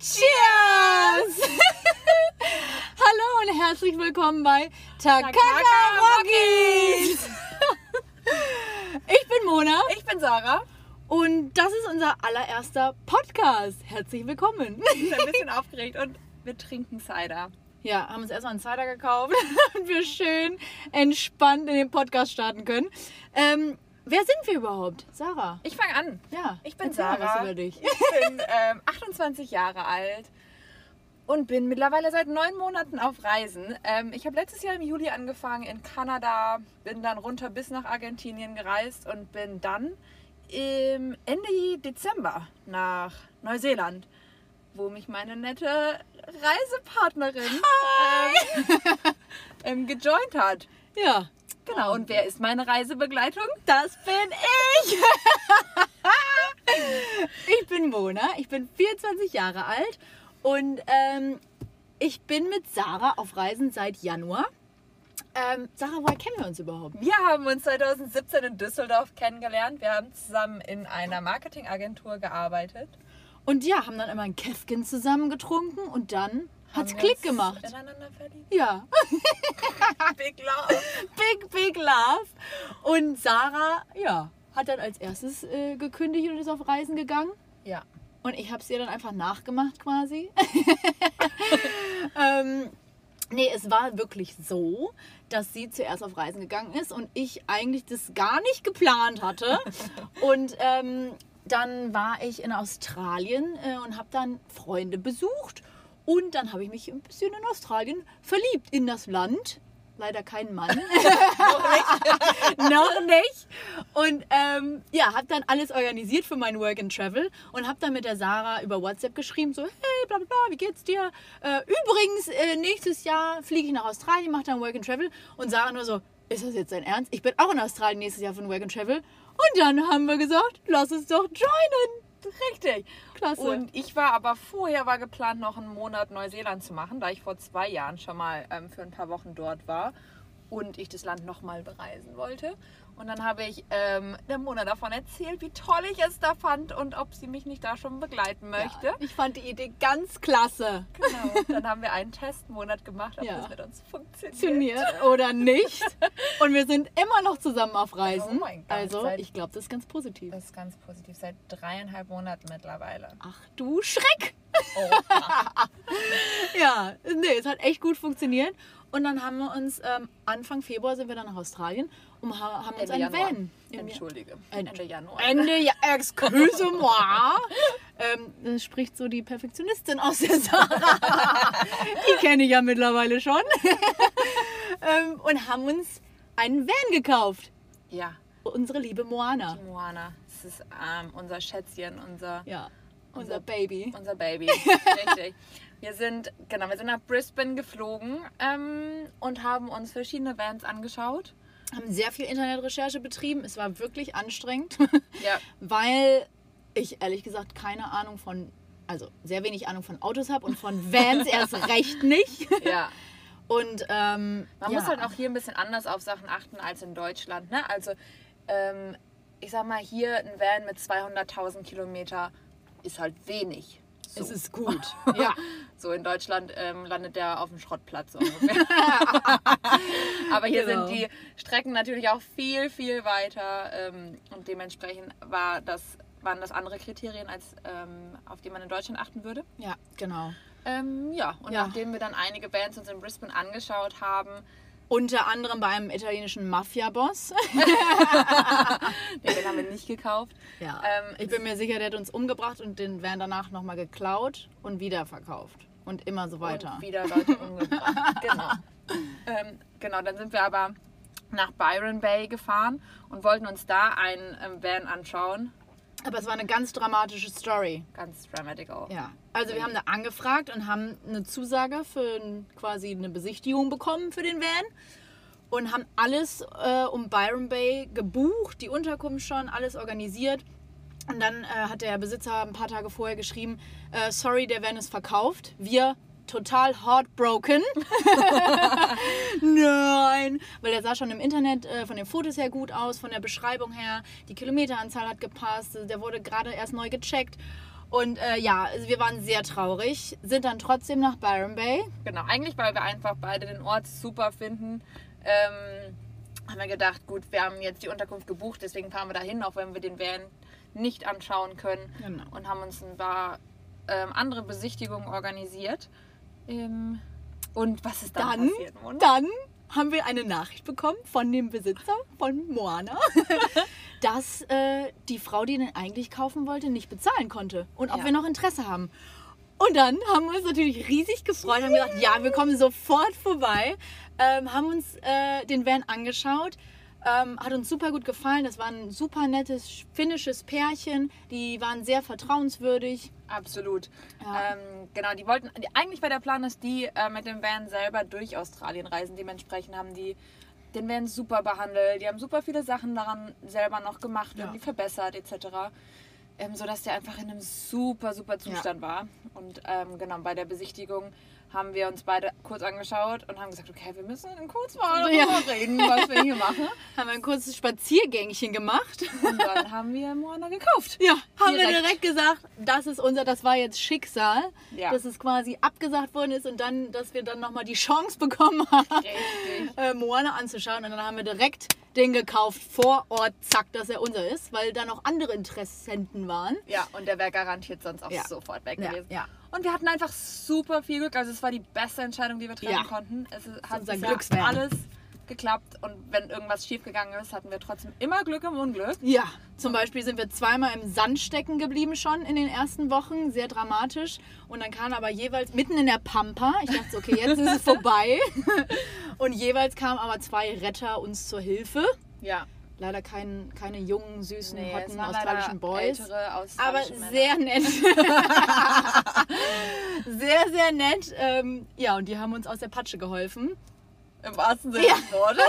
Cheers! Hallo und herzlich willkommen bei Takaka Rockies! Ich bin Mona. Ich bin Sarah. Und das ist unser allererster Podcast. Herzlich willkommen. Ich bin ein bisschen aufgeregt und wir trinken Cider. Ja, haben uns erstmal einen Cider gekauft, damit wir schön entspannt in den Podcast starten können. Wer sind wir überhaupt? Sarah. Ich fange an. Ja, Ich bin erzähl mal Sarah. was über dich. Ich bin 28 Jahre alt und bin mittlerweile seit 9 Monaten auf Reisen. Ich habe letztes Jahr im Juli angefangen in Kanada, bin dann runter bis nach Argentinien gereist und bin dann im Ende Dezember nach Neuseeland, wo mich meine nette Reisepartnerin gejoint hat. Ja. Genau, und wer ist meine Reisebegleitung? Das bin ich! Ich bin Mona, ich bin 24 Jahre alt und ich bin mit Sarah auf Reisen seit Januar. Sarah, woher kennen wir uns überhaupt? Wir haben uns 2017 in Düsseldorf kennengelernt. Wir haben zusammen in einer Marketingagentur gearbeitet. Und ja, haben dann immer ein Käffchen zusammen getrunken und dann hat's Haben wir Klick uns gemacht. Ineinander verliebt. Ja, Big love. big love. Und Sarah, ja, hat dann als erstes gekündigt und ist auf Reisen gegangen. Ja. Und ich habe es ihr dann einfach nachgemacht quasi. Nee, es war wirklich so, dass sie zuerst auf Reisen gegangen ist und ich eigentlich das gar nicht geplant hatte. Und dann war ich in Australien und habe dann Freunde besucht. Und dann habe ich mich ein bisschen in Australien verliebt, in das Land. Leider kein Mann. Noch nicht. Und ja, habe dann alles organisiert für mein Work and Travel und habe dann mit der Sarah über WhatsApp geschrieben, so hey, bla bla bla, wie geht's dir? Übrigens, nächstes Jahr fliege ich nach Australien, mache dann Work and Travel. Und Sarah nur so, ist das jetzt dein Ernst? Ich bin auch in Australien nächstes Jahr für ein Work and Travel. Und dann haben wir gesagt, lass uns doch joinen. Richtig. Klasse. Und ich war aber vorher geplant, noch einen Monat Neuseeland zu machen, da ich vor 2 Jahren schon mal für ein paar Wochen dort war und ich das Land nochmal bereisen wollte. Und dann habe ich der Mona davon erzählt, wie toll ich es da fand und ob sie mich nicht da schon begleiten möchte. Ja, ich fand die Idee ganz klasse. Genau. Dann haben wir einen Testmonat gemacht, ob Ja. das mit uns funktioniert. Funktioniert oder nicht. Und wir sind immer noch zusammen auf Reisen. Oh mein Gott, Also ich glaube, das ist ganz positiv. Das ist ganz positiv. Seit 3,5 Monaten mittlerweile. Ach du Schreck! Oh. Ja, nee, es hat echt gut funktioniert. Und dann haben wir uns, Anfang Februar sind wir dann nach Australien und haben uns Ende einen Januar. Van. Entschuldige. Ende Januar. Excuse-moi. Das spricht so die Perfektionistin aus der Sarah. Die kenne ich ja mittlerweile schon. Und haben uns einen Van gekauft. Ja. Unsere liebe Moana. Die Moana. Das ist unser Schätzchen, Ja, unser Baby. unser Baby. Richtig. Wir sind nach Brisbane geflogen und haben uns verschiedene Vans angeschaut. Haben sehr viel Internetrecherche betrieben. Es war wirklich anstrengend, Ja. weil ich ehrlich gesagt sehr wenig Ahnung von Autos habe und von Vans erst recht nicht. Ja. Und Man muss halt auch hier ein bisschen anders auf Sachen achten als in Deutschland. Ne? Also ich sag mal, hier ein Van mit 200.000 Kilometer ist halt wenig. So. es ist gut. Ja. So in Deutschland landet der auf dem Schrottplatz ungefähr. Aber hier Genau. sind die Strecken natürlich auch viel, viel weiter und dementsprechend waren das andere Kriterien, als auf die man in Deutschland achten würde. Ja, genau. Ja, und Ja. nachdem wir dann einige Bands uns in Brisbane angeschaut haben, Unter anderem bei einem italienischen Mafia-Boss. den haben wir nicht gekauft. Ja. Ich bin mir sicher, der hat uns umgebracht und den Van danach nochmal geklaut und wieder verkauft. Und immer so weiter. Und wieder Leute umgebracht. Genau. Genau, dann sind wir aber nach Byron Bay gefahren und wollten uns da einen Van anschauen. Aber es war eine ganz dramatische Story. Ganz dramatical. Ja, also wir haben da angefragt und haben eine Zusage für quasi eine Besichtigung bekommen für den Van und haben alles um Byron Bay gebucht, die Unterkunft schon, alles organisiert. Und dann hat der Besitzer ein paar Tage vorher geschrieben, sorry, der Van ist verkauft. Wir total heartbroken. Nein, weil der sah schon im Internet von den Fotos her gut aus, von der Beschreibung her. Die Kilometeranzahl hat gepasst, der wurde gerade erst neu gecheckt. Und also wir waren sehr traurig, sind dann trotzdem nach Byron Bay. Genau, eigentlich, weil wir einfach beide den Ort super finden, haben wir gedacht, gut, wir haben jetzt die Unterkunft gebucht, deswegen fahren wir dahin, auch wenn wir den Van nicht anschauen können. Genau. Und haben uns ein paar andere Besichtigungen organisiert. Und was ist dann passiert, Mona? Dann haben wir eine Nachricht bekommen von dem Besitzer von Moana, dass die Frau, die den eigentlich kaufen wollte, nicht bezahlen konnte und ob wir noch Interesse haben. Und dann haben wir uns natürlich riesig gefreut, haben gesagt, ja, wir kommen sofort vorbei, haben uns den Van angeschaut. Hat uns super gut gefallen. Das war ein super nettes finnisches Pärchen. Die waren sehr vertrauenswürdig. Absolut. Ja. Genau, eigentlich war der Plan, dass die mit dem Van selber durch Australien reisen. Dementsprechend haben die den Van super behandelt. Die haben super viele Sachen daran selber noch gemacht, irgendwie verbessert etc. Sodass der einfach in einem super, super Zustand war. Und genau, bei der Besichtigung haben wir uns beide kurz angeschaut und haben gesagt, okay, wir müssen kurz mal darüber reden, was wir hier machen. Haben wir ein kurzes Spaziergängchen gemacht. Und dann haben wir Moana gekauft. Ja, haben wir direkt gesagt, das war jetzt Schicksal, dass es quasi abgesagt worden ist und dann, dass wir dann nochmal die Chance bekommen haben, Moana anzuschauen. Und dann haben wir direkt den gekauft vor Ort, zack, dass er unser ist, weil da noch andere Interessenten waren. Ja, und der wäre garantiert sonst auch sofort weg gewesen. Ja. Und wir hatten einfach super viel Glück. Also es war die beste Entscheidung, die wir treffen konnten. Es hat unser Glücksvan. alles geklappt. Und wenn irgendwas schief gegangen ist, hatten wir trotzdem immer Glück im Unglück. Ja, zum Beispiel sind wir zweimal im Sand stecken geblieben schon in den ersten Wochen. Sehr dramatisch. Und dann kam aber jeweils mitten in der Pampa. Ich dachte so, okay, jetzt ist es vorbei. Und jeweils kamen aber 2 Retter uns zur Hilfe. Ja. Leider keine jungen, süßen, hotten es waren australischen Boys. Ältere Aber australische Männer. sehr nett. Sehr, sehr nett. Ja, und die haben uns aus der Patsche geholfen. Im wahrsten Sinne des Wortes.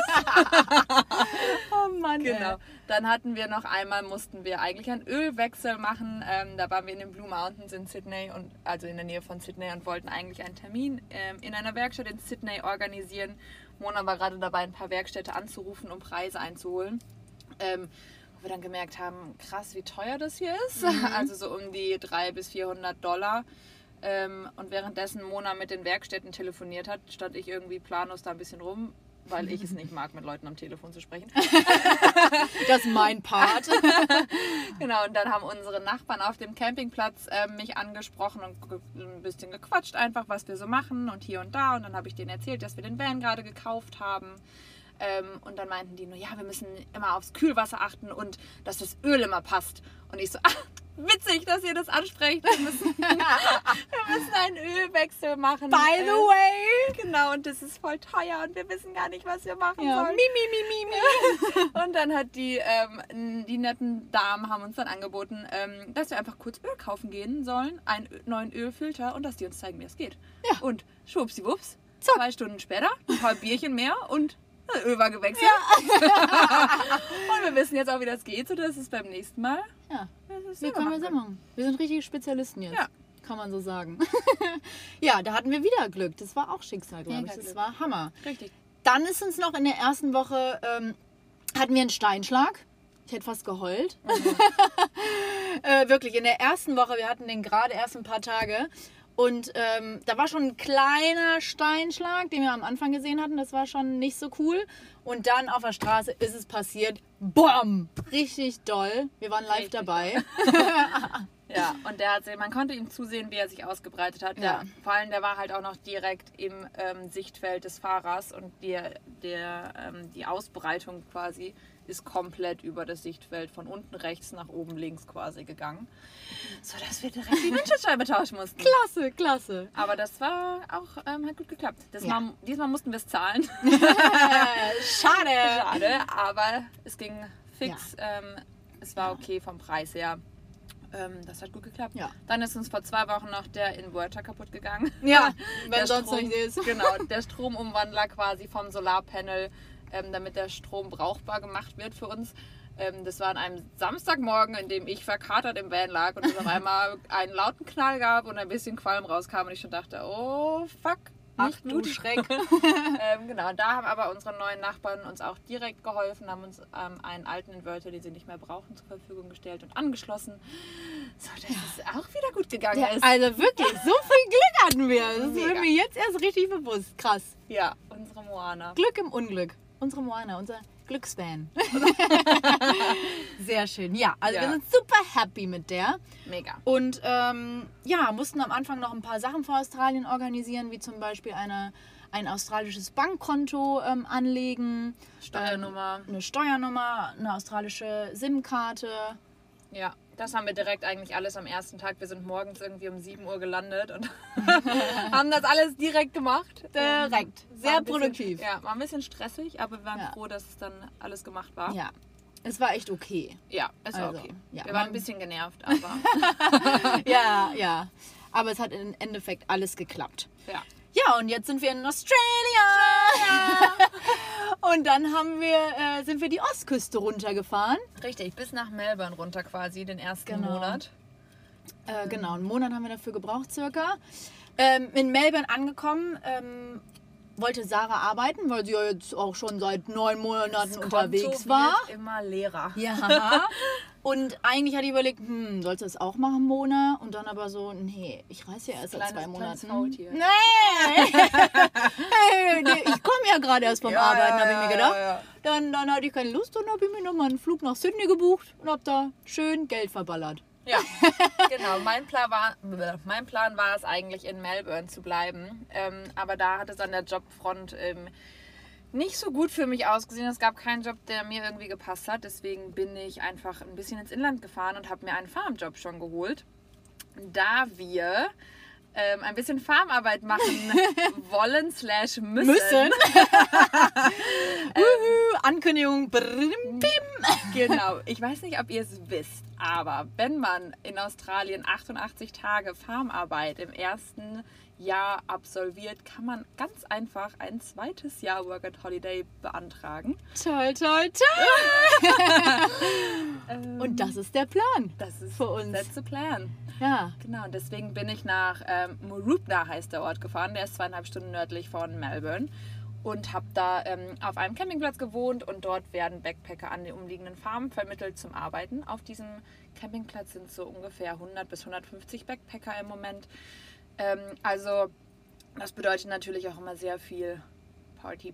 Oh Mann. Genau. Dann mussten wir eigentlich einen Ölwechsel machen. Da waren wir in den Blue Mountains in Sydney, also in der Nähe von Sydney, und wollten eigentlich einen Termin in einer Werkstatt in Sydney organisieren. Mona war gerade dabei, ein paar Werkstätte anzurufen, um Preise einzuholen. Wo wir dann gemerkt haben, krass, wie teuer das hier ist. Also so um die $300 bis $400. Und währenddessen Mona mit den Werkstätten telefoniert hat, stand ich irgendwie planlos da ein bisschen rum, weil ich es nicht mag, mit Leuten am Telefon zu sprechen. Das ist mein Part. Genau, und dann haben unsere Nachbarn auf dem Campingplatz mich angesprochen und ein bisschen gequatscht einfach, was wir so machen und hier und da. Und dann habe ich denen erzählt, dass wir den Van gerade gekauft haben. Und dann meinten die nur, ja, wir müssen immer aufs Kühlwasser achten und dass das Öl immer passt. Und ich so, witzig, dass ihr das ansprecht. Wir müssen einen Ölwechsel machen. By the way. Genau, und das ist voll teuer und wir wissen gar nicht, was wir machen sollen. Mi. Und dann hat die netten Damen haben uns dann angeboten, dass wir einfach kurz Öl kaufen gehen sollen, einen neuen Ölfilter, und dass die uns zeigen, wie es geht. Ja. Und schwuppsiwupps, 2 Stunden später, ein paar Bierchen mehr und das Öl war gewechselt. Ja. Und wir wissen jetzt auch, wie das geht, sodass es beim nächsten Mal... Ja, wir können wir so machen. Wir sind richtige Spezialisten jetzt. Ja. Kann man so sagen. Ja, da hatten wir wieder Glück. Das war auch Schicksal, glaube ich. Das war Hammer. Richtig. Dann ist uns noch in der ersten Woche, hatten wir einen Steinschlag. Ich hätte fast geheult. Wirklich, in der ersten Woche, wir hatten den gerade erst ein paar Tage. Und da war schon ein kleiner Steinschlag, den wir am Anfang gesehen hatten. Das war schon nicht so cool. Und dann auf der Straße ist es passiert. BOM! Richtig doll. Wir waren live dabei. Ja, und man konnte ihm zusehen, wie er sich ausgebreitet hat. Ja. Vor allem, der war halt auch noch direkt im Sichtfeld des Fahrers und die Ausbreitung quasi ist komplett über das Sichtfeld von unten rechts nach oben links quasi gegangen, sodass wir direkt die Windschutzscheibe tauschen mussten. Klasse. Aber das war auch, hat gut geklappt. Diesmal mussten wir es zahlen. Schade, aber es ging fix. Ja. Es war okay vom Preis her. Das hat gut geklappt. Ja. Dann ist uns vor 2 Wochen noch der Inverter kaputt gegangen. Ja, wenn sonst noch nicht ist. Genau, der Stromumwandler quasi vom Solarpanel, damit der Strom brauchbar gemacht wird für uns. Das war an einem Samstagmorgen, in dem ich verkatert im Van lag und es auf einmal einen lauten Knall gab und ein bisschen Qualm rauskam und ich schon dachte, oh fuck, Ach nicht du blutig. Schreck. Genau, da haben aber unsere neuen Nachbarn uns auch direkt geholfen, haben uns einen alten Inverter, den sie nicht mehr brauchen, zur Verfügung gestellt und angeschlossen. So, dass es auch wieder gut gegangen Ja, ist. also wirklich, so viel Glück hatten wir. Das ist Mega. mir jetzt erst richtig bewusst. Krass. Ja, unsere Moana. Glück im Unglück. Unsere Moana, unser Glücksfan. Sehr schön. Ja, also Ja. wir sind super happy mit der. Mega. Und ja, mussten am Anfang noch ein paar Sachen für Australien organisieren, wie zum Beispiel ein australisches Bankkonto anlegen. Steuernummer. Eine Steuernummer, eine australische SIM-Karte. Ja, das haben wir direkt eigentlich alles am ersten Tag. Wir sind morgens irgendwie um 7 Uhr gelandet und haben das alles direkt gemacht. Direkt. War Sehr ein bisschen- produktiv. Ja, war ein bisschen stressig, aber wir waren Ja. froh, dass es dann alles gemacht war. Ja, es war echt okay. Ja, es war Also, okay. ja, wir man- waren ein bisschen genervt, aber Ja, ja. Aber es hat im Endeffekt alles geklappt. ja. Ja, und jetzt sind wir in Australia. Und dann sind wir die Ostküste runtergefahren. Richtig, bis nach Melbourne runter quasi, den ersten Genau. Monat. Genau, einen Monat haben wir dafür gebraucht circa. In Melbourne angekommen, wollte Sarah arbeiten, weil sie ja jetzt auch schon seit 9 Monaten unterwegs Konto war. wird immer leerer. Ja. Und eigentlich hatte ich überlegt, sollst du das auch machen, Mona? Und dann aber so, nee, ich reise ja erst seit 2 Kleines Monaten. Faultier. Nee. Hey, nee, ich komme ja gerade erst vom Arbeiten, habe ich mir gedacht. Ja. Dann hatte ich keine Lust, dann habe ich mir nochmal einen Flug nach Sydney gebucht und habe da schön Geld verballert. Ja, genau. Mein Plan war es eigentlich, in Melbourne zu bleiben. Aber da hat es an der Jobfront nicht so gut für mich ausgesehen. Es gab keinen Job, der mir irgendwie gepasst hat. Deswegen bin ich einfach ein bisschen ins Inland gefahren und habe mir einen Farmjob schon geholt. Da wir ein bisschen Farmarbeit machen wollen / müssen. Ankündigung. Brim, bim. Genau. Ich weiß nicht, ob ihr es wisst, aber wenn man in Australien 88 Tage Farmarbeit im ersten Jahr absolviert, kann man ganz einfach ein zweites Jahr Work and Holiday beantragen. Toll, toll, toll. Und das ist der Plan. Das ist für uns. That's the plan. Ja. Genau, deswegen bin ich nach Mooroopna, heißt der Ort, gefahren. Der ist 2,5 Stunden nördlich von Melbourne. Und habe da auf einem Campingplatz gewohnt und dort werden Backpacker an den umliegenden Farmen vermittelt zum Arbeiten. Auf diesem Campingplatz sind so ungefähr 100 bis 150 Backpacker im Moment. Also das bedeutet natürlich auch immer sehr viel Party.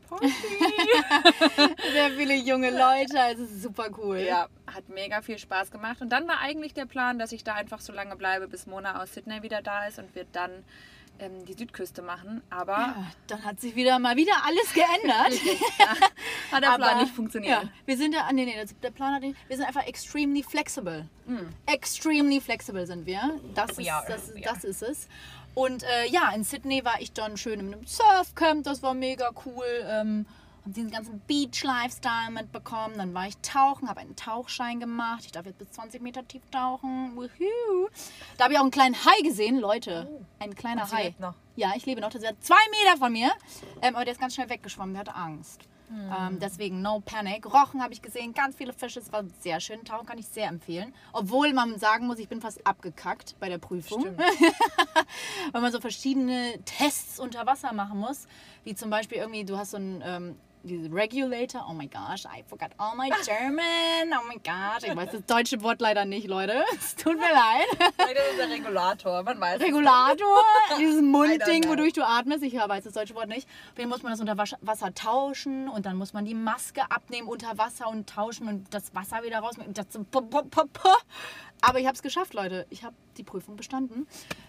Sehr viele junge Leute, also es ist super cool. Ja, hat mega viel Spaß gemacht. Und dann war eigentlich der Plan, dass ich da einfach so lange bleibe, bis Mona aus Sydney wieder da ist und wir dann die Südküste machen. Aber Ja, dann hat sich mal wieder alles geändert. hat der Plan nicht funktioniert. Ja, wir sind ja, der Plan hat nicht, wir sind einfach extremely flexible. Extremely flexible sind wir. Das ist es. Und ja, in Sydney war ich dann schön in einem Surfcamp, das war mega cool. Habe diesen ganzen Beach-Lifestyle mitbekommen. Dann war ich tauchen, habe einen Tauchschein gemacht. Ich darf jetzt bis 20 Meter tief tauchen. Woohoo. Da habe ich auch einen kleinen Hai gesehen, Leute. Ein kleiner Und sie Hai. lebt noch? Ja, ich lebe noch. Das ist 2 Meter von mir. Aber der ist ganz schnell weggeschwommen. Der hatte Angst. Deswegen no panic. Rochen habe ich gesehen, ganz viele Fische. Es war sehr schön. Tauchen kann ich sehr empfehlen. Obwohl man sagen muss, ich bin fast abgekackt bei der Prüfung. Stimmt. Weil man so verschiedene Tests unter Wasser machen muss. Wie zum Beispiel irgendwie, du hast so ein diese Regulator. Oh my gosh, I forgot all my German. Oh my gosh. Ich weiß das deutsche Wort leider nicht, Leute. Es tut mir leid. Das ist der Regulator, man weiß es. Regulator, dieses Mundding, know. wodurch du atmest. Ich weiß das deutsche Wort nicht. Auf jeden Fall muss man das unter Wasser tauschen und dann muss man die Maske abnehmen unter Wasser und tauschen und das Wasser wieder raus. Und das so, aber ich habe es geschafft, Leute. Ich habe die Prüfung bestanden.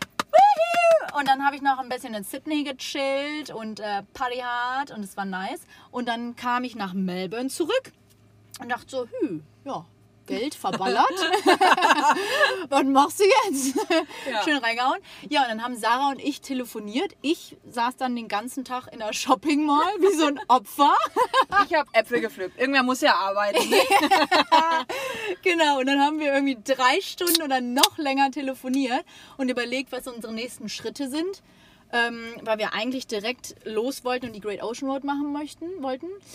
Und dann habe ich noch ein bisschen in Sydney gechillt und Party hard und es war nice. Und dann kam ich nach Melbourne zurück und dachte so, ja, Geld verballert. Was machst du jetzt? Ja. Schön reingehauen. Ja, und dann haben Sarah und ich telefoniert. Ich saß dann den ganzen Tag in der Shopping Mall wie so ein Opfer. Ich habe Äpfel gepflückt. Irgendwer muss ja arbeiten. Ne? Genau, und dann haben wir irgendwie 3 Stunden oder noch länger telefoniert und überlegt, was unsere nächsten Schritte sind. Weil wir eigentlich direkt los wollten und die Great Ocean Road machen wollten.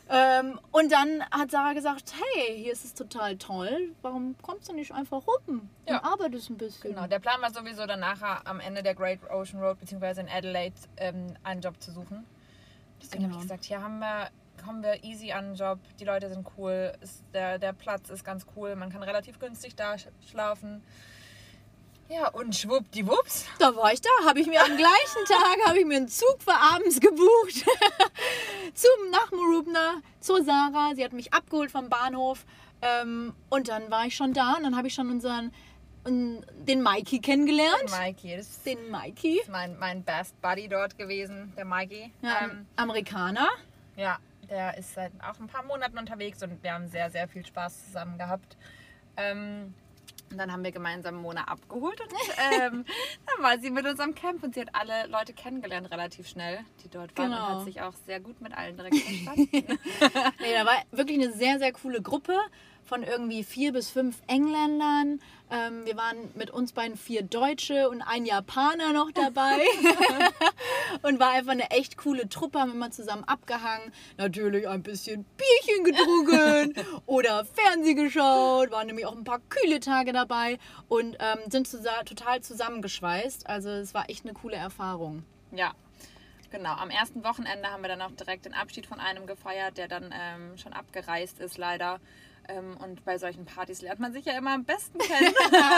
Und dann hat Sarah gesagt, hey, hier ist es total toll, warum kommst du nicht einfach rum und arbeitest ein bisschen? Genau, der Plan war sowieso dann nachher am Ende der Great Ocean Road bzw. in Adelaide einen Job zu suchen. Deswegen habe ich gesagt, hier kommen wir easy an den Job, die Leute sind cool, der Platz ist ganz cool, man kann relativ günstig da schlafen. Ja, und schwuppdiwupps. Da war ich da, habe ich mir am gleichen Tag einen Zug für abends gebucht nach Mooroopna zur Sarah. Sie hat mich abgeholt vom Bahnhof und dann war ich schon da und dann habe ich schon den Mikey kennengelernt. Den Mikey ist mein Best Buddy dort gewesen, der Mikey. Ja, Amerikaner. Ja, der ist seit auch ein paar Monaten unterwegs und wir haben sehr, sehr viel Spaß zusammen gehabt. Und dann haben wir gemeinsam Mona abgeholt und dann war sie mit uns am Camp und sie hat alle Leute kennengelernt relativ schnell, die dort waren und hat sich auch sehr gut mit allen direkt verstanden. Nee, da war wirklich eine sehr, sehr coole Gruppe von irgendwie 4 bis 5 Engländern. Wir waren mit uns beiden 4 Deutsche und ein Japaner noch dabei. Und war einfach eine echt coole Truppe, haben immer zusammen abgehangen. Natürlich ein bisschen Bierchen getrunken oder Fernsehen geschaut. Waren nämlich auch ein paar kühle Tage dabei und sind total zusammengeschweißt. Also es war echt eine coole Erfahrung. Ja. Genau, am ersten Wochenende haben wir dann auch direkt den Abschied von einem gefeiert, der dann schon abgereist ist leider. Und bei solchen Partys lernt man sich ja immer am besten kennen.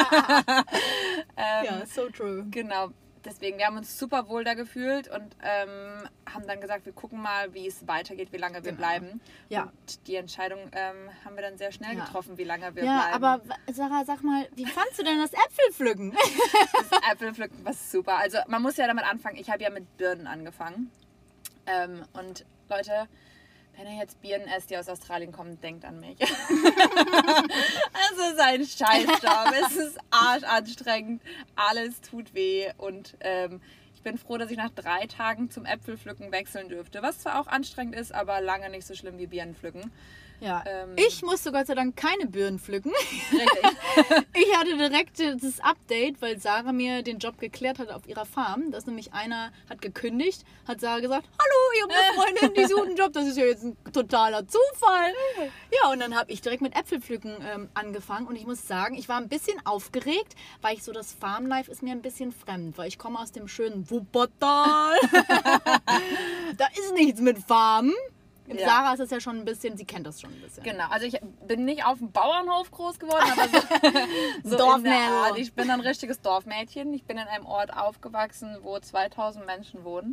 Ja, so true. Genau, deswegen, wir haben uns super wohl da gefühlt und haben dann gesagt, wir gucken mal, wie es weitergeht, wie lange wir bleiben. Ja. Und die Entscheidung haben wir dann sehr schnell getroffen, wie lange wir bleiben. Ja, aber Sarah, sag mal, wie fandst du denn das Äpfelpflücken? Das Äpfelpflücken war super. Also man muss ja damit anfangen, ich habe ja mit Birnen angefangen. Und Leute, wenn ihr jetzt Birnen esst, die aus Australien kommen, denkt an mich. Es ist ein Scheißjob, es ist arschanstrengend, alles tut weh und ich bin froh, dass ich nach 3 Tagen zum Äpfelpflücken wechseln dürfte, was zwar auch anstrengend ist, aber lange nicht so schlimm wie Birnenpflücken. Ja, ich musste Gott sei Dank keine Birnen pflücken. Richtig. Ich hatte direkt das Update, weil Sarah mir den Job geklärt hat auf ihrer Farm. Dass nämlich einer hat gekündigt, hat Sarah gesagt, hallo, ich habe eine Freundin, die sucht einen Job. Das ist ja jetzt ein totaler Zufall. Ja, und dann habe ich direkt mit Äpfelpflücken angefangen. Und ich muss sagen, ich war ein bisschen aufgeregt, weil ich so, das Farmlife ist mir ein bisschen fremd. Weil ich komme aus dem schönen Wuppertal. Da ist nichts mit Farmen. Ja. Sarah ist es ja schon ein bisschen, sie kennt das schon ein bisschen. Genau, also ich bin nicht auf dem Bauernhof groß geworden, aber so Dorfmädel. Ich bin ein richtiges Dorfmädchen. Ich bin in einem Ort aufgewachsen, wo 2000 Menschen wohnen.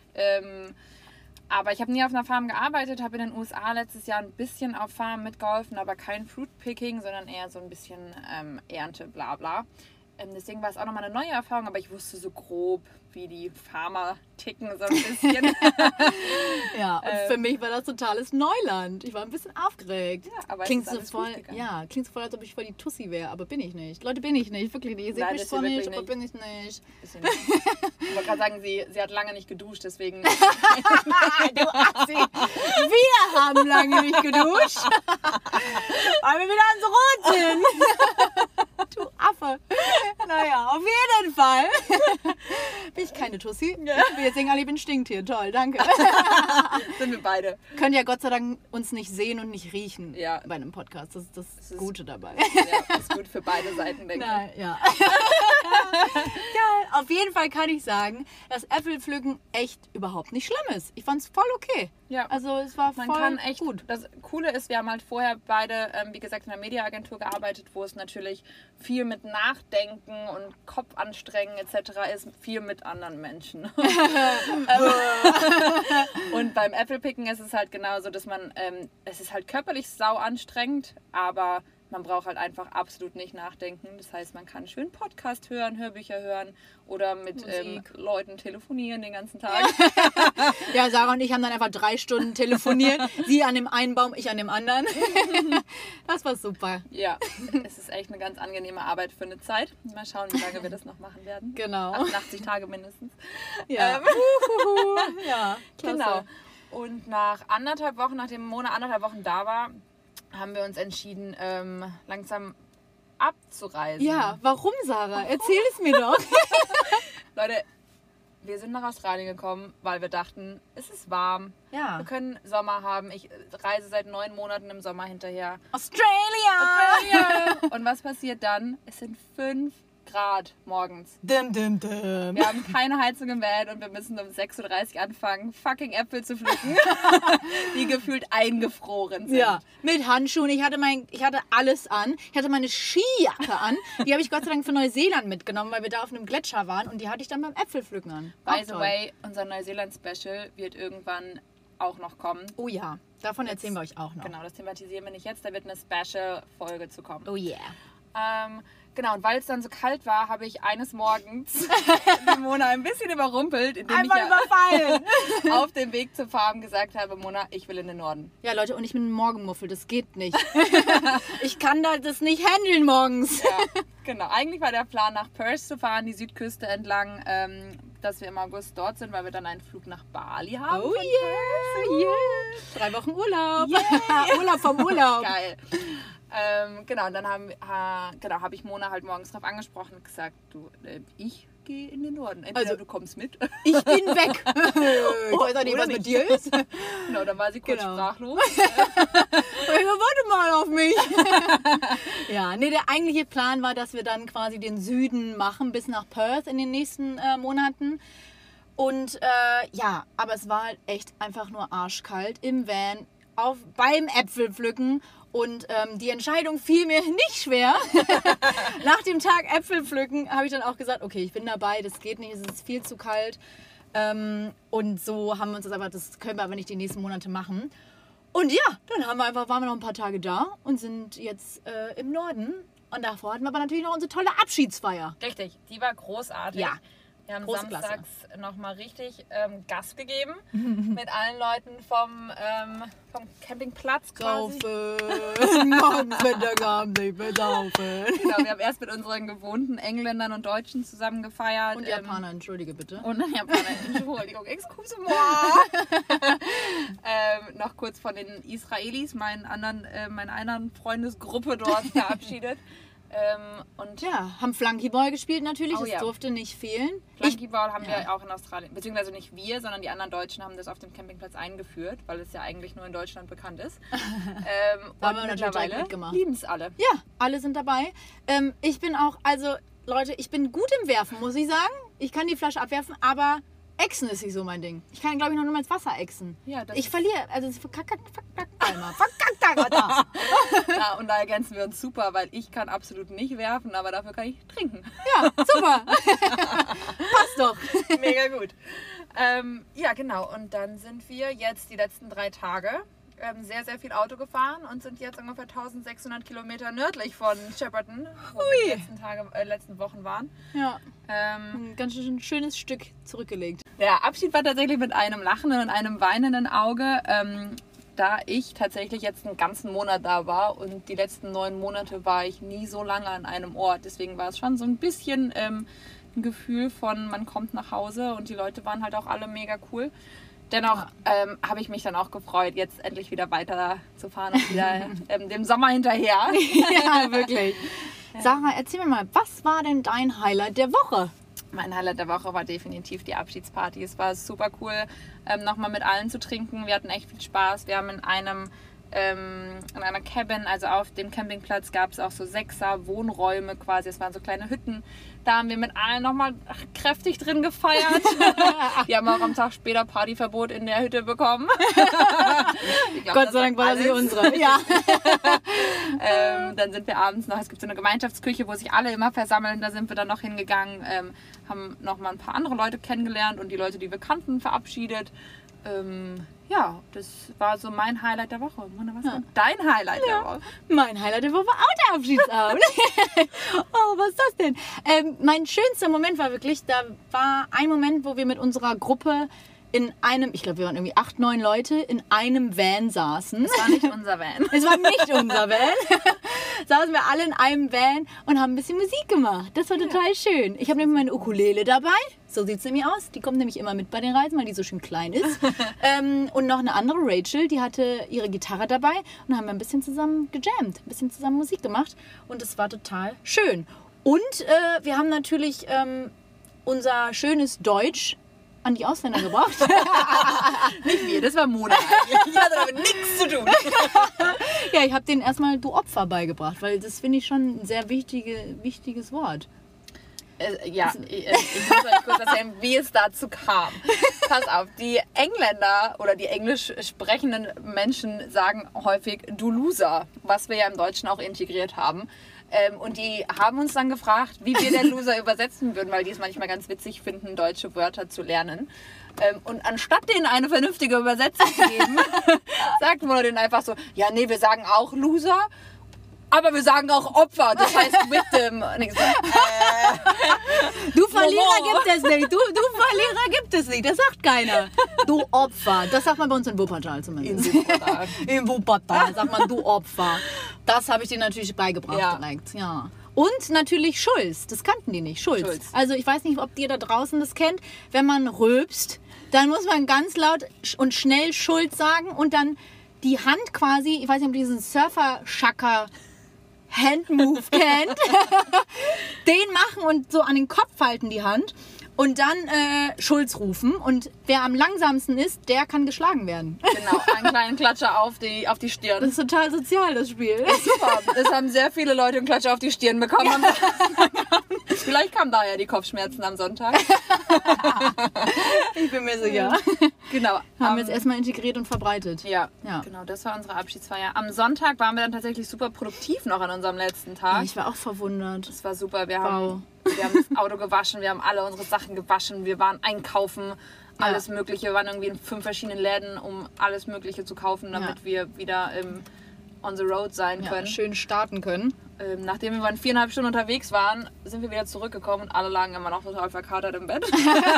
Aber ich habe nie auf einer Farm gearbeitet, habe in den USA letztes Jahr ein bisschen auf Farm mitgeholfen, aber kein Fruitpicking, sondern eher so ein bisschen Ernte, bla bla. Deswegen war es auch nochmal eine neue Erfahrung, aber ich wusste so grob, wie die Farmer ticken, so ein bisschen. Ja, und für mich war das totales Neuland. Ich war ein bisschen aufgeregt. Ja, aber klingt so voll, als ob ich voll die Tussi wäre, aber bin ich nicht. Leute, bin ich nicht, wirklich nicht. Ihr seht mich zwar nicht, aber bin ich nicht. Ich wollte gerade sagen, sie hat lange nicht geduscht, deswegen... Du Assi! Wir haben lange nicht geduscht, weil wir wieder ans Rot sind. Du Affe. Naja, auf jeden Fall bin ich keine Tussi. Ja. Wir singen alle, ich bin Stinktier. Toll, danke. Sind wir beide. Können ja Gott sei Dank uns nicht sehen und nicht riechen bei einem Podcast. Das ist das Gute dabei. Ja, ist gut für beide Seiten, denke ich. Ja. Geil. Auf jeden Fall kann ich sagen, dass Äpfelpflücken echt überhaupt nicht schlimm ist. Ich fand es voll okay. Ja. Also es war voll gut. Das Coole ist, wir haben halt vorher beide, wie gesagt, in einer Mediaagentur gearbeitet, wo es natürlich viel mit Nachdenken und Kopf anstrengen etc. ist, viel mit anderen Menschen. Und beim Äpfelpicken ist es halt genauso, dass man, es ist halt körperlich sau anstrengend, aber man braucht halt einfach absolut nicht nachdenken. Das heißt, man kann schön Podcast hören, Hörbücher hören oder mit Leuten telefonieren den ganzen Tag. Ja, Sarah und ich haben dann einfach 3 Stunden telefoniert. Sie an dem einen Baum, ich an dem anderen. Das war super. Ja, es ist echt eine ganz angenehme Arbeit für eine Zeit. Mal schauen, wie lange wir das noch machen werden. Genau. 88 Tage mindestens. Ja, ja, klasse. Genau. Und nachdem Mona 1,5 Wochen da war, haben wir uns entschieden, langsam abzureisen. Ja, warum, Sarah? Erzähl es mir doch. Leute, wir sind nach Australien gekommen, weil wir dachten, es ist warm. Ja. Wir können Sommer haben. Ich reise seit 9 Monaten im Sommer hinterher. Australia! Und was passiert dann? Es sind 5 Grad morgens. Dim, dim, dim. Wir haben keine Heizung im Van und wir müssen um 6.30 Uhr anfangen, fucking Äpfel zu pflücken, die gefühlt eingefroren sind. Ja, mit Handschuhen. Ich hatte alles an. Ich hatte meine Skijacke an. Die habe ich Gott sei Dank von Neuseeland mitgenommen, weil wir da auf einem Gletscher waren. Und die hatte ich dann beim Äpfelpflücken an. By the way, unser Neuseeland-Special wird irgendwann auch noch kommen. Oh ja, davon erzählen wir euch auch noch. Genau, das thematisieren wir nicht jetzt. Da wird eine Special-Folge zu kommen. Oh yeah. Genau, und weil es dann so kalt war, habe ich eines Morgens die Mona ein bisschen überrumpelt, indem Einfach ich überfallen. auf dem Weg zur Farm gesagt habe, Mona, ich will in den Norden. Ja, Leute, und ich bin ein Morgenmuffel. Das geht nicht. Ich kann das nicht handeln morgens. Ja, genau. Eigentlich war der Plan, nach Perth zu fahren, die Südküste entlang, dass wir im August dort sind, weil wir dann einen Flug nach Bali haben. Oh yeah, yeah. 3 Wochen Urlaub. Yeah. Urlaub vom Urlaub. Geil. Genau, und dann habe ich Mona halt morgens drauf angesprochen und gesagt, du, ich gehe in den Norden. Entweder Also, du kommst mit. Ich bin weg. Ich weiß auch nicht, was mit dir ist. Genau, dann war sie kurz sprachlos. Warte mal auf mich. Ja, nee, der eigentliche Plan war, dass wir dann quasi den Süden machen bis nach Perth in den nächsten Monaten. Und ja, aber es war halt echt einfach nur arschkalt im Van beim Äpfelpflücken. Und die Entscheidung fiel mir nicht schwer. Nach dem Tag Äpfelpflücken habe ich dann auch gesagt, okay, ich bin dabei, das geht nicht, es ist viel zu kalt. Und so haben wir uns das aber, das können wir aber nicht die nächsten Monate machen. Und ja, dann waren wir noch ein paar Tage da und sind jetzt im Norden. Und davor hatten wir aber natürlich noch unsere tolle Abschiedsfeier. Richtig, die war großartig. Ja. Wir haben Große samstags nochmal richtig Gas gegeben mit allen Leuten vom Campingplatz quasi. Saufen, morgens mit der Gabel besaufen. Genau, wir haben erst mit unseren gewohnten Engländern und Deutschen zusammen gefeiert. Und Japaner, entschuldige bitte. Und Japaner, Entschuldigung, excuse moi. Noch kurz von den Israelis, meiner anderen Freundesgruppe dort verabschiedet. Und ja, haben Flunkyball gespielt natürlich, das durfte nicht fehlen. Flunkyball haben wir auch in Australien, beziehungsweise nicht wir, sondern die anderen Deutschen haben das auf dem Campingplatz eingeführt, weil es ja eigentlich nur in Deutschland bekannt ist. Da haben wir und natürlich mittlerweile mitgemacht. lieben es alle. Ja, alle sind dabei. Ich bin auch, also Leute, ich bin gut im Werfen, muss ich sagen. Ich kann die Flasche abwerfen, aber Echsen ist nicht so mein Ding. Ich kann, glaube ich, noch niemals Wasser echsen. Ja, ich verliere, also es verkackt einmal. Ja, und da ergänzen wir uns super, weil ich kann absolut nicht werfen, aber dafür kann ich trinken. Ja, super. Passt doch. Mega gut. Ja, genau. Und dann sind wir jetzt die letzten 3 Tage sehr, sehr viel Auto gefahren und sind jetzt ungefähr 1600 Kilometer nördlich von Shepparton, wo wir die letzten Wochen waren. Ja, ein ganz schönes Stück zurückgelegt. Der Abschied war tatsächlich mit einem lachenden und einem weinenden Auge, da ich tatsächlich jetzt einen ganzen Monat da war und die letzten 9 Monate war ich nie so lange an einem Ort. Deswegen war es schon so ein bisschen ein Gefühl von, man kommt nach Hause und die Leute waren halt auch alle mega cool. Dennoch habe ich mich dann auch gefreut, jetzt endlich wieder weiterzufahren und wieder dem Sommer hinterher. Ja, wirklich. Sarah, erzähl mir mal, was war denn dein Highlight der Woche? Mein Highlight der Woche war definitiv die Abschiedsparty. Es war super cool, nochmal mit allen zu trinken. Wir hatten echt viel Spaß. Wir haben in einer Cabin, also auf dem Campingplatz, gab es auch so 6er Wohnräume quasi. Es waren so kleine Hütten. Da haben wir mit allen nochmal kräftig drin gefeiert. Wir haben auch am Tag später Partyverbot in der Hütte bekommen. Glaub, Gott sei Dank war das nicht unsere. Ja. Dann sind wir abends noch, es gibt so eine Gemeinschaftsküche, wo sich alle immer versammeln. Da sind wir dann noch hingegangen, haben nochmal ein paar andere Leute kennengelernt und die Leute, die wir kannten, verabschiedet. Ja, das war so mein Highlight der Woche. Mona, was war dein Highlight der Woche? Mein Highlight der Woche war auch der Abschiedsabend. Oh, was ist das denn? Mein schönster Moment war wirklich, da war ein Moment, wo wir mit unserer Gruppe in einem, ich glaube, wir waren irgendwie 8, 9 Leute, in einem Van saßen. Es war nicht unser Van. Es war nicht unser Van. Saßen wir alle in einem Van und haben ein bisschen Musik gemacht. Das war total schön. Ich habe nämlich meine Ukulele dabei. So sieht es nämlich aus. Die kommt nämlich immer mit bei den Reisen, weil die so schön klein ist. Und noch eine andere, Rachel, die hatte ihre Gitarre dabei und haben wir ein bisschen zusammen gejammt, ein bisschen zusammen Musik gemacht. Und es war total schön. Und wir haben natürlich unser schönes Deutsch an die Ausländer gebracht. Nicht wir, das war Mona. Ich hatte damit nichts zu tun. Ja, ich habe denen erstmal du Opfer beigebracht, weil das finde ich schon ein sehr wichtiges Wort. Ja, ich muss euch kurz erzählen, wie es dazu kam. Pass auf, die Engländer oder die englisch sprechenden Menschen sagen häufig du Loser, was wir ja im Deutschen auch integriert haben. Und die haben uns dann gefragt, wie wir den Loser übersetzen würden, weil die es manchmal ganz witzig finden, deutsche Wörter zu lernen. Und anstatt denen eine vernünftige Übersetzung zu geben, sagten wir denen einfach so, ja nee, wir sagen auch Loser, aber wir sagen auch Opfer, das heißt Victim. Und ich so, Du Verlierer gibt es nicht, du Verlierer gibt es nicht, das sagt keiner. Du Opfer, das sagt man bei uns in Wuppertal zumindest. In Wuppertal sagt man du Opfer. Das habe ich denen natürlich beigebracht direkt, ja. Und natürlich Schulz, das kannten die nicht, Schulz. Also ich weiß nicht, ob ihr da draußen das kennt, wenn man rülpst, dann muss man ganz laut und schnell Schulz sagen und dann die Hand quasi, ich weiß nicht, ob ihr diesen Surfer-Schacker Handmove kennt, den machen und so an den Kopf halten die Hand und dann Schulz rufen und wer am langsamsten ist, der kann geschlagen werden. Genau, einen kleinen Klatscher auf die Stirn. Das ist total sozial, das Spiel. Das ist super. Es haben sehr viele Leute einen Klatscher auf die Stirn bekommen. Vielleicht kamen daher die Kopfschmerzen am Sonntag. Ich bin mir sicher. Genau. Haben wir jetzt erstmal integriert und verbreitet. Ja, genau, das war unsere Abschiedsfeier. Am Sonntag waren wir dann tatsächlich super produktiv noch an unserem letzten Tag. Ja, ich war auch verwundert. Das war super. Wir haben das Auto gewaschen, wir haben alle unsere Sachen gewaschen, wir waren einkaufen, alles Mögliche. Wir waren irgendwie in 5 verschiedenen Läden, um alles Mögliche zu kaufen, damit wir wieder on the road sein können. Schön starten können. Nachdem wir 4,5 Stunden unterwegs waren, sind wir wieder zurückgekommen und alle lagen immer noch total verkatert im Bett.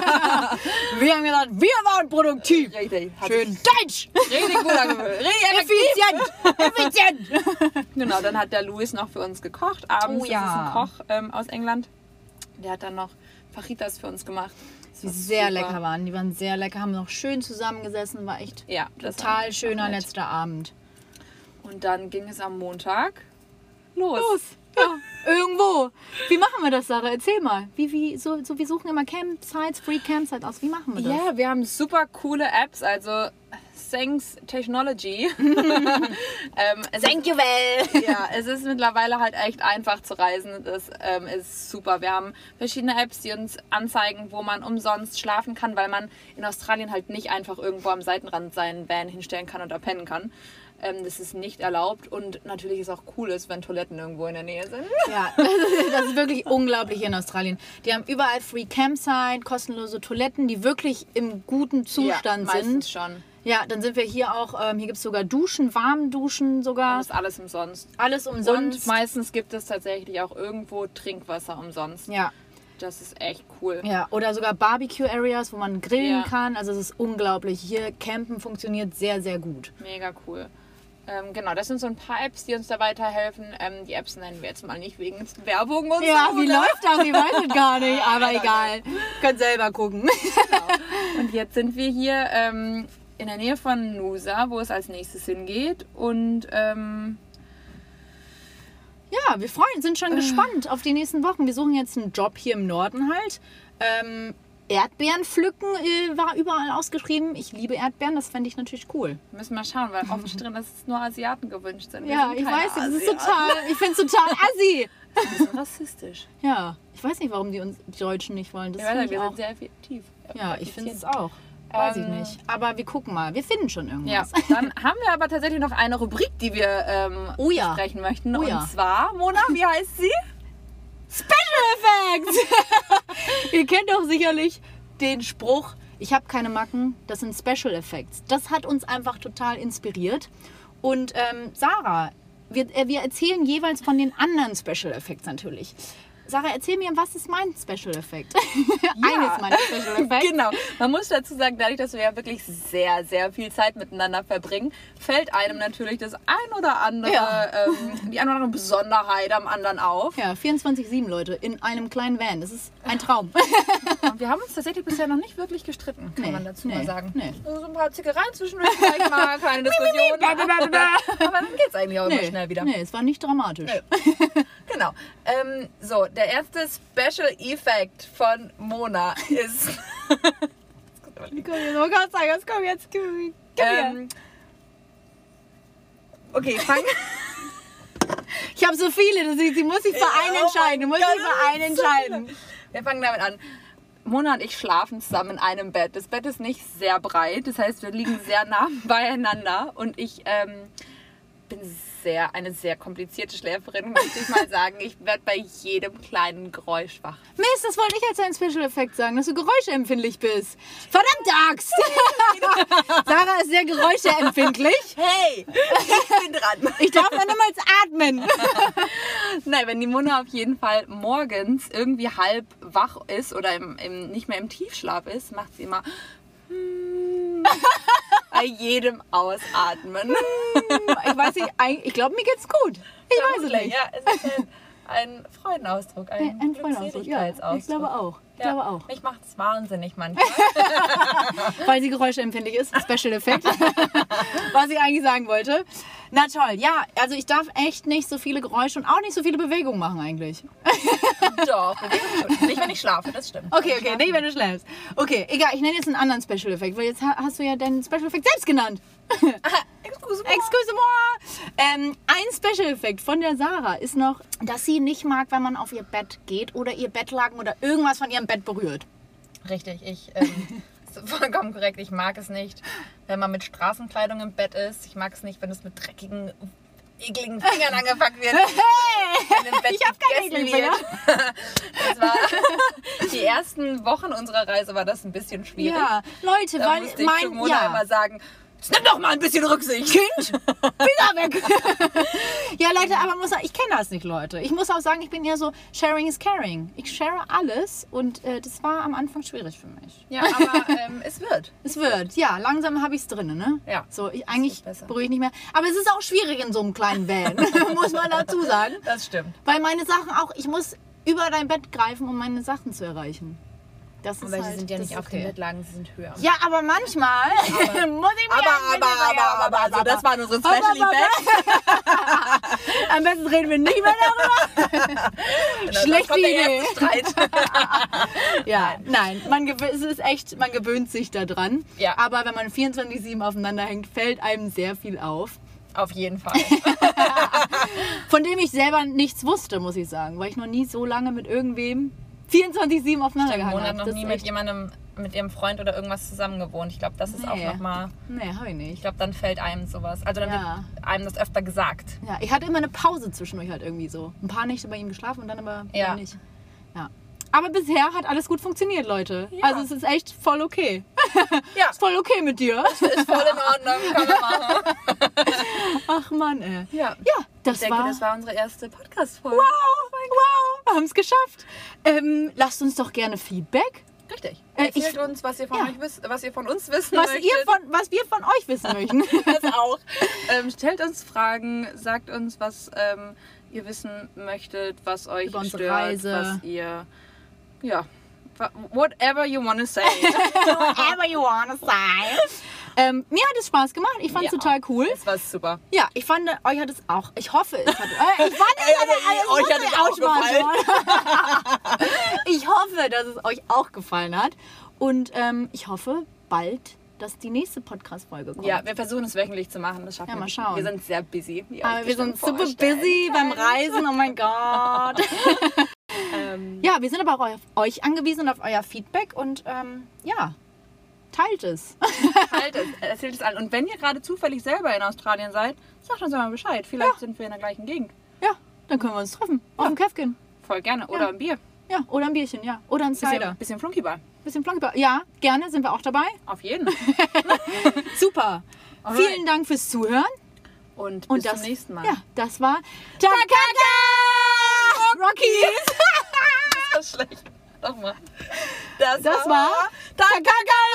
Wir haben gesagt, wir waren produktiv. Richtig. Schön deutsch. Richtig gut angefühlt. Richtig Effizient. Genau, dann hat der Louis noch für uns gekocht. Abends ist es ein Koch aus England. Der hat dann noch Fajitas für uns gemacht. Die sehr lecker waren. Die waren sehr lecker, haben noch schön zusammengesessen. War echt total schöner letzter Abend. Und dann ging es am Montag los. Ja, irgendwo. Wie machen wir das, Sarah? Erzähl mal. Wir suchen immer Campsites, Free Campsites aus. Wie machen wir das? Ja, wir haben super coole Apps, also thanks Technology. Thank you well. Ja, es ist mittlerweile halt echt einfach zu reisen. Das ist super. Wir haben verschiedene Apps, die uns anzeigen, wo man umsonst schlafen kann, weil man in Australien halt nicht einfach irgendwo am Seitenrand seinen Van hinstellen kann und da pennen kann. Das ist nicht erlaubt und natürlich ist auch cool, wenn Toiletten irgendwo in der Nähe sind. Ja, das ist wirklich unglaublich hier in Australien. Die haben überall Free Campsite, kostenlose Toiletten, die wirklich im guten Zustand sind. Meistens schon. Ja, dann sind wir hier auch, hier gibt es sogar Duschen, warme Duschen sogar. Das ist alles umsonst. Alles umsonst. Und meistens gibt es tatsächlich auch irgendwo Trinkwasser umsonst. Ja. Das ist echt cool. Ja, oder sogar Barbecue-Areas, wo man grillen kann. Also es ist unglaublich. Hier Campen funktioniert sehr, sehr gut. Mega cool. Genau, das sind so ein paar Apps, die uns da weiterhelfen. Die Apps nennen wir jetzt mal nicht wegen Werbung und so. Ja, wie läuft das? Ich weiß es gar nicht, aber egal. Könnt selber gucken. Genau. Und jetzt sind wir hier in der Nähe von Noosa, wo es als nächstes hingeht. Und ja, wir sind schon gespannt auf die nächsten Wochen. Wir suchen jetzt einen Job hier im Norden halt. Erdbeeren pflücken war überall ausgeschrieben. Ich liebe Erdbeeren, das fände ich natürlich cool. Müssen wir schauen, weil oft steht drin, dass es nur Asiaten gewünscht sind. Ja, ich weiß, das ist ich finde es total assi. Das ist so rassistisch. Ja, ich weiß nicht, warum die Deutschen nicht wollen. Das wir sind sehr effektiv. Ja, ich finde es auch. Weiß ich nicht. Aber wir gucken mal. Wir finden schon irgendwas. Ja, dann haben wir aber tatsächlich noch eine Rubrik, die wir besprechen möchten. Und zwar, Mona, wie heißt sie? Special Effects! Ihr kennt doch sicherlich den Spruch, ich habe keine Macken, das sind Special Effects. Das hat uns einfach total inspiriert. Und Sarah, wir erzählen jeweils von den anderen Special Effects natürlich. Sarah, erzähl mir, was ist mein Special Effect? Eines meiner Special Effects. Genau. Man muss dazu sagen, dadurch, dass wir ja wirklich sehr, sehr viel Zeit miteinander verbringen, fällt einem natürlich das ein oder andere, die eine oder andere Besonderheit am anderen auf. Ja, 24/7 Leute in einem kleinen Van. Das ist ein Traum. Und wir haben uns tatsächlich bisher noch nicht wirklich gestritten, kann man dazu mal sagen. Nee. So ein paar Zickereien zwischendurch vielleicht mal, keine Diskussion. Aber dann geht's eigentlich auch immer schnell wieder. Nee, es war nicht dramatisch. Nee. Genau. So, der erste Special Effect von Mona ist... Oh Gott, sag jetzt, komm jetzt. Komm her. Okay, fang. Ich habe so viele, sie muss sich für einen entscheiden. Du musst dich für einen entscheiden. Wir fangen damit an. Mona und ich schlafen zusammen in einem Bett. Das Bett ist nicht sehr breit, das heißt, wir liegen sehr nah beieinander. Und ich bin eine sehr komplizierte Schläferin, muss ich mal sagen. Ich werde bei jedem kleinen Geräusch wach. Mist, das wollte ich als ein Special Effekt sagen, dass du geräuscheempfindlich bist. Verdammte Axt! Sarah ist sehr geräuscheempfindlich. Hey, ich bin dran. Ich darf dann niemals atmen. Nein, wenn die Mona auf jeden Fall morgens irgendwie halb wach ist oder nicht mehr im Tiefschlaf ist, macht sie immer bei jedem Ausatmen. Ich weiß nicht, ich glaube, mir geht's gut. Ich weiß es nicht. Ja, es ist ein Freudenausdruck, ein Glückseligkeitsausdruck. Ja, ich glaube auch. Mich macht es wahnsinnig manchmal. Weil sie geräuscheempfindlich ist. Special Effekt. Was ich eigentlich sagen wollte. Na toll, ja, also ich darf echt nicht so viele Geräusche und auch nicht so viele Bewegungen machen eigentlich. Doch, nicht wenn ich schlafe, das stimmt. Okay, nicht wenn du schläfst. Okay, egal, ich nenne jetzt einen anderen Special Effekt, weil jetzt hast du ja deinen Special Effekt selbst genannt. Excuse-moi. Ein Special Effekt von der Sarah ist noch, dass sie nicht mag, wenn man auf ihr Bett geht oder ihr Bettlaken oder irgendwas von ihrem Bett berührt. Richtig, vollkommen korrekt. Ich mag es nicht, wenn man mit Straßenkleidung im Bett ist. Ich mag es nicht, wenn es mit dreckigen, ekligen Fingern angepackt wird. Hey, ich habe keine ekligen Finger. Das war die ersten Wochen unserer Reise war das ein bisschen schwierig. Ja, Leute, da musste ich zu Mona immer sagen, nimm doch mal ein bisschen Rücksicht. Kind, Finger weg. Ja, Leute, aber ich kenne das nicht, Leute. Ich muss auch sagen, ich bin eher so, sharing is caring. Ich share alles und das war am Anfang schwierig für mich. Ja, aber es wird. Es wird, ja. Langsam habe ich es drin, ne? Ja. So, eigentlich berühre ich nicht mehr. Aber es ist auch schwierig in so einem kleinen Van, muss man dazu sagen. Das stimmt. Weil meine Sachen auch, ich muss über dein Bett greifen, um meine Sachen zu erreichen. Das ist weil halt, sie sind ja nicht ist auf den Bettlagen, sie sind höher. Ja, aber manchmal muss ich mir aber, das waren unsere Special Effects. Am besten reden wir nicht mehr darüber. Schlechte Idee. Ja, nein, es ist echt, man gewöhnt sich daran. Ja. Aber wenn man 24/7 aufeinander hängt, fällt einem sehr viel auf. Auf jeden Fall. Von dem ich selber nichts wusste, muss ich sagen, weil ich noch nie so lange mit irgendwem 24/7 aufeinander gehangen habe. Mona hat noch nie mit jemandem, mit ihrem Freund oder irgendwas zusammen gewohnt. Ich glaube, das ist auch nochmal... Nee, habe ich nicht. Ich glaube, dann fällt einem sowas. Also dann wird einem das öfter gesagt. Ja, ich hatte immer eine Pause zwischendurch halt irgendwie so. Ein paar Nächte bei ihm geschlafen und dann aber nicht. Ja. Aber bisher hat alles gut funktioniert, Leute. Ja. Also es ist echt voll okay. Ja. Ist voll okay mit dir. Ist voll in Ordnung, kann man machen. Ach Mann, ey. Ja, das war unsere erste Podcast-Folge. Wow, wir haben es geschafft. Lasst uns doch gerne Feedback. Richtig. Erzählt uns, was ihr von uns wissen möchtet. Was wir von euch wissen möchten. Das auch. Stellt uns Fragen, sagt uns, was ihr wissen möchtet, was euch stört, was ihr... Ja, whatever you wanna say. Whatever you wanna say. Mir hat es Spaß gemacht. Ich fand es total cool. Es war super. Ja, ich fand, euch hat es auch. Ich hoffe, es hat euch hat es auch gefallen. Ich hoffe, dass es euch auch gefallen hat. Und ich hoffe bald, dass die nächste Podcast-Folge kommt. Ja, wir versuchen es wöchentlich zu machen. Das schaffen wir. Mal schauen. Wir sind sehr busy. Aber wir sind super busy beim Reisen. Oh mein Gott. Ja, wir sind aber auch auf euch angewiesen und auf euer Feedback und teilt es. Erzählt es allen. Und wenn ihr gerade zufällig selber in Australien seid, sagt uns mal Bescheid. Vielleicht sind wir in der gleichen Gegend. Ja, dann können wir uns treffen. Auf dem Käfchen. Voll gerne. Oder ein Bier. Ja, oder ein Bierchen, ja. Oder ein Cider. Bisschen Flunkyball. Ja, gerne, sind wir auch dabei. Auf jeden. Super. Alright. Vielen Dank fürs Zuhören. Und bis zum nächsten Mal. Ja, das war Takaka Rockies. Das war schlecht. Nochmal. Das war Takaka